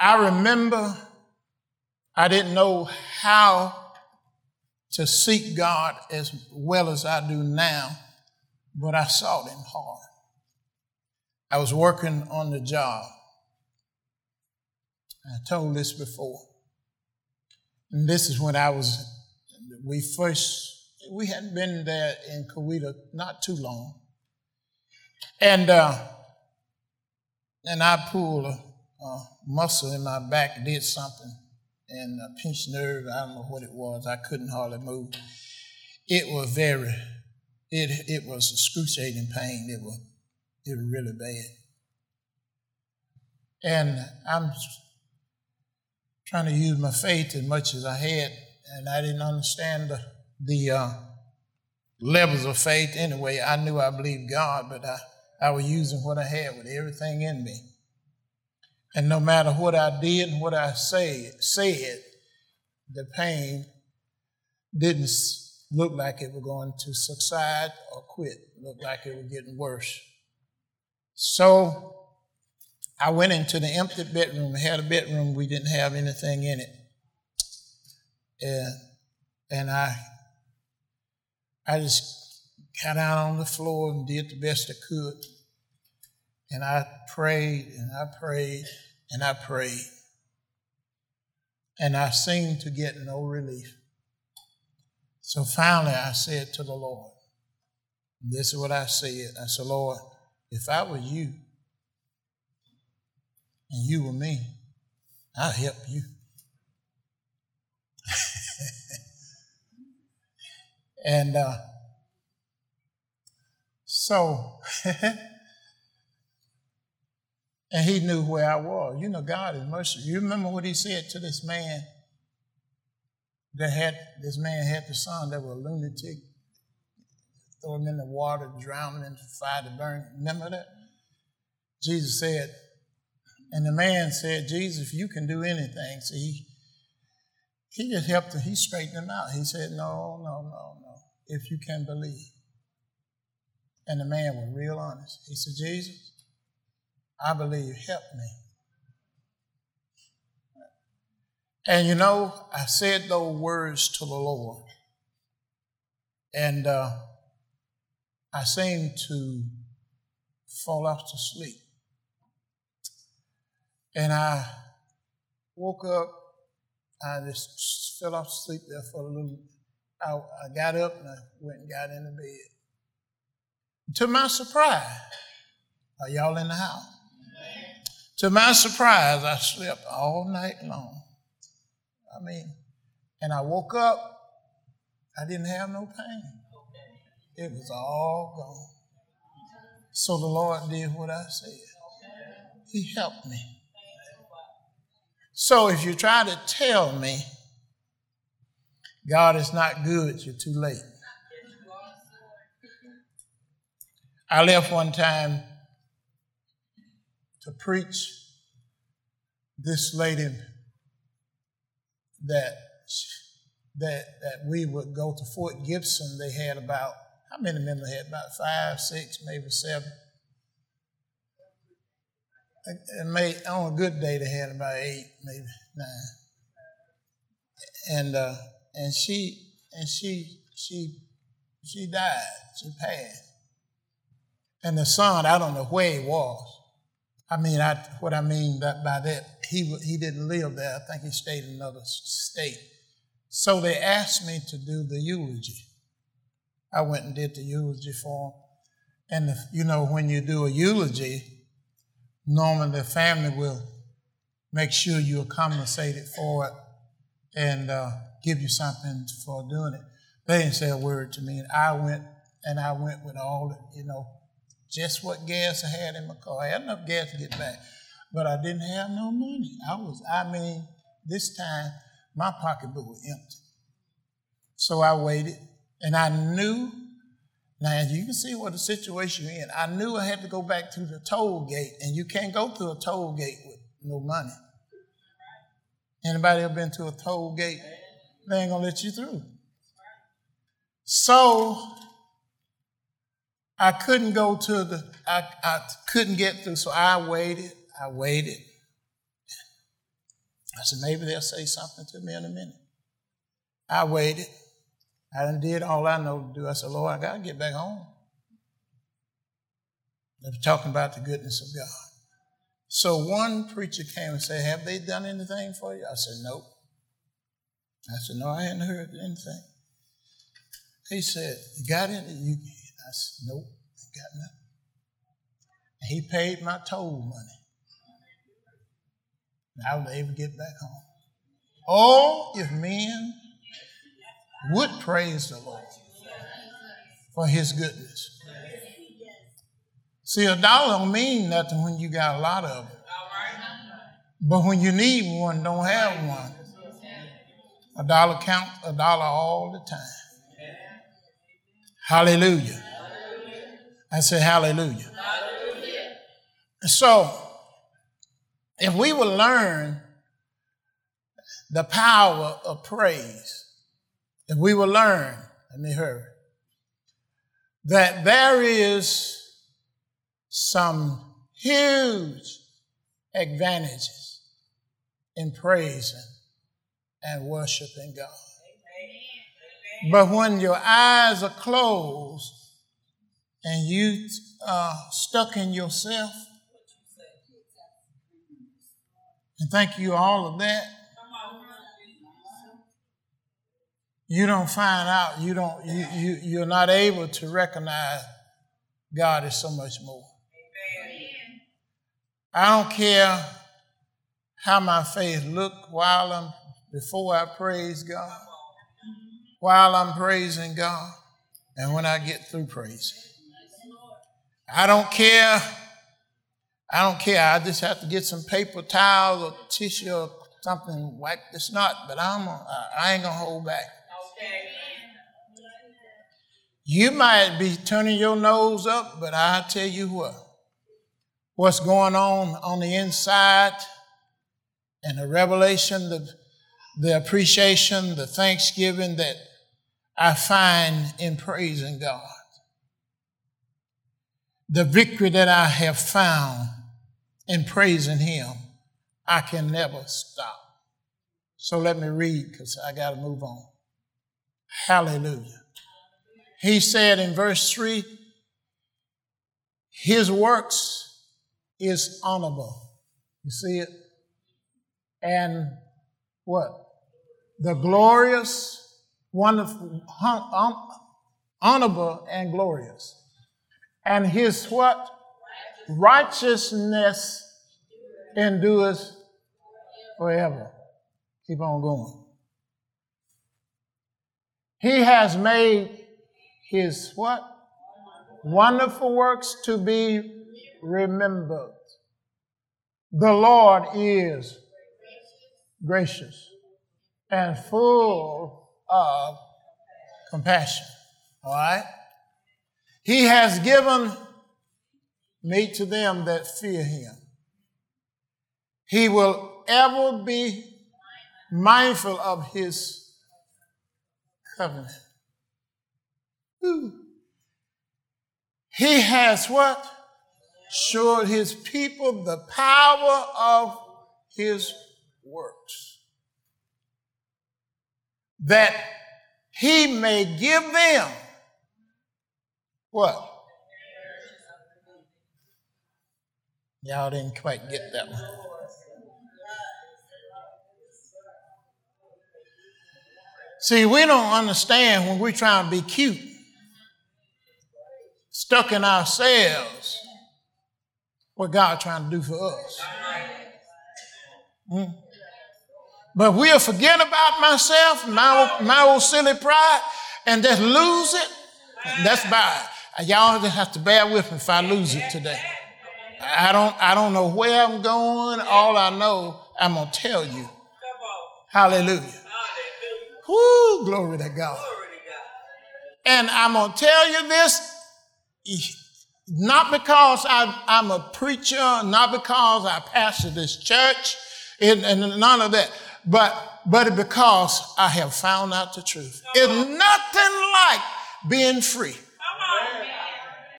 I remember I didn't know how to seek God as well as I do now, but I sought him hard. I was working on the job. I told this before. And this is when we hadn't been there in Coweta not too long. And I pulled a muscle in my back, did something, and a pinched nerve, I don't know what it was. I couldn't hardly move. It was it was excruciating pain. It was really bad. And I'm trying to use my faith as much as I had, and I didn't understand the levels of faith anyway. I knew I believed God, but I was using what I had with everything in me. And no matter what I did and what I said, the pain didn't look like it was going to subside or quit. It looked like it was getting worse. So I went into the empty bedroom. We had a bedroom. We didn't have anything in it. And I just got out on the floor and did the best I could. And I prayed and I prayed and I prayed. And I seemed to get no relief. So finally I said to the Lord, this is what I said. I said, Lord, if I were you and you were me, I'd help you. And and he knew where I was. You know, God is merciful. You remember what he said to this man this man had the son that was a lunatic, throw him in the water, drown him in the fire to burn. Remember that? Jesus said, and the man said, Jesus, if you can do anything. So he just helped him. He straightened him out. He said, no. If you can believe. And the man was real honest. He said, Jesus, I believe, help me. And you know, I said those words to the Lord. And I seemed to fall off to sleep. And I woke up. I just fell off to sleep there for a little. I got up and I went and got in the bed. To my surprise, are y'all in the house? To my surprise, I slept all night long. And I woke up, I didn't have no pain. It was all gone. So the Lord did what I said. He helped me. So if you try to tell me God is not good, you're too late. I left one time to preach. This lady that we would go to Fort Gibson, they had about, how many members they had? About 5, 6, maybe 7. On a good day, they had about 8, maybe 9. And she died. She passed. And the son, I don't know where he was. What I mean by that, he didn't live there. I think he stayed in another state. So they asked me to do the eulogy. I went and did the eulogy for him. And when you do a eulogy, normally the family will make sure you're compensated for it and give you something for doing it. They didn't say a word to me. And I went with all the, just what gas I had in my car. I had enough gas to get back, but I didn't have no money. This time my pocketbook was empty. So I waited, and I knew, now you can see what the situation you're in. I knew I had to go back to the toll gate, and you can't go through a toll gate with no money. Anybody ever been to a toll gate? They ain't gonna let you through. So I couldn't go I couldn't get through, so I waited. I said, maybe they'll say something to me in a minute. I waited. I done did all I know to do. I said, Lord, I got to get back home. They were talking about the goodness of God. So one preacher came and said, have they done anything for you? I said, nope. I said, no, I hadn't heard anything. He said, you got it? I said, nope, I got nothing. And he paid my toll money. And I was able to get back home. Oh, if men would praise the Lord for his goodness. See, $1 don't mean nothing when you got a lot of it. But when you need one, don't have one. $1 counts $1 all the time. Hallelujah. I said hallelujah. So, if we will learn the power of praise, if we will learn, let me hurry, that there is some huge advantages in praising and worshiping God. But when your eyes are closed and you are stuck in yourself and think you all of that, you don't find out, you're not able to recognize God is so much more. I don't care how my face look before I praise God, while I'm praising God, and when I get through praising. I don't care. I just have to get some paper towels or tissue or something, wipe the snot, but I ain't gonna hold back. You might be turning your nose up, but I tell you what's going on the inside, and the revelation, the appreciation, the thanksgiving that I find in praising God. The victory that I have found in praising him, I can never stop. So let me read, because I got to move on. Hallelujah. He said in verse 3, his works is honorable. You see it? And what? The glorious, wonderful, honorable and glorious. And his what? Righteousness endures forever. Keep on going. He has made his what? Wonderful works to be remembered. The Lord is gracious and full of compassion. All right? He has given meat to them that fear him. He will ever be mindful of his covenant. Ooh. He has what? Showed his people the power of his works, that he may give them what? Y'all didn't quite get that one. See, we don't understand when we're trying to be cute, stuck in ourselves, what God's trying to do for us. But we'll forget about myself, my old silly pride, and just lose it. That's bad. Y'all just have to bear with me if I lose it today. I don't know where I'm going. All I know, I'm going to tell you. Hallelujah. Woo, glory to God. And I'm going to tell you this, not because I'm a preacher, not because I pastor this church, and none of that, but because I have found out the truth. It's nothing like being free.